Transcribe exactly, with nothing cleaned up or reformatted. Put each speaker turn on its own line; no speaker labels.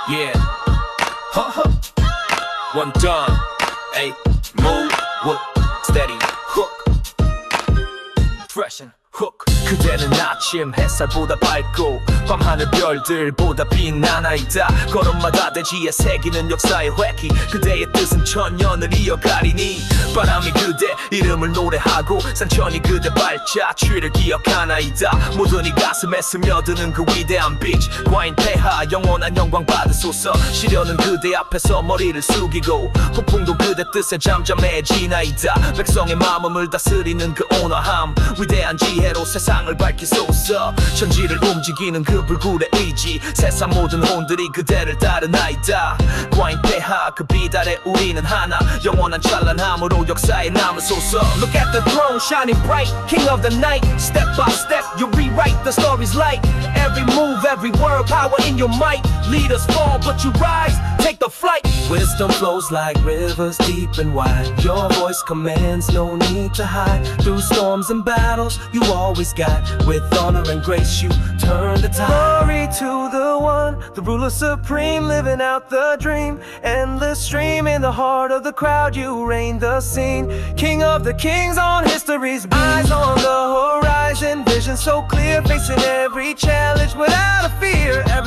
Yeah. Huh, huh. One done. Ay, move, what, steady, hook. Fresh and hook. 그대는 아침 햇살보다 밝고 밤하늘 별들보다 빛난 아이다. 걸음마다 대지에 새기는 역사의 회기. 그대의 뜻은 천년을 이어가리니 바람이 그대 이름을 노래하고 산천이 그대 발자취를 기억하나이다. 모든 이 가슴에 스며드는 그 위대한 빛 과인 폐하 영원한 영광 받으소서. 시련은 그대 앞에서 머리를 숙이고 폭풍도 그대 뜻에 잠잠해지나이다. 백성의 마음을 다스리는 그 온화함 위대한 지혜로 세상을 밝히소서. 천지를 움직이는 그 불굴의 의지 세상 모든 혼들이 그대를 따르나이다. 과인 폐하 그 빛 아래 우리는 하나 영원한 찬란함으로 역사에 남으소서. Look at the throne shining bright, king of the night. Step by step you rewrite the story's light. Every move, every word, power in your might. Leaders fall but you rise, take the flight. Wisdom flows like rivers deep and wide. Your voice commands, no need to hide. Through storms and battles you always guide. With honor and grace you turn the tide. Glory to the one, the ruler supreme, living out the dream. Endless stream in the heart of the crowd, you reign the scene. King of the kings on history's beam. Eyes on the horizon, vision so clear, facing every challenge without a fear. Every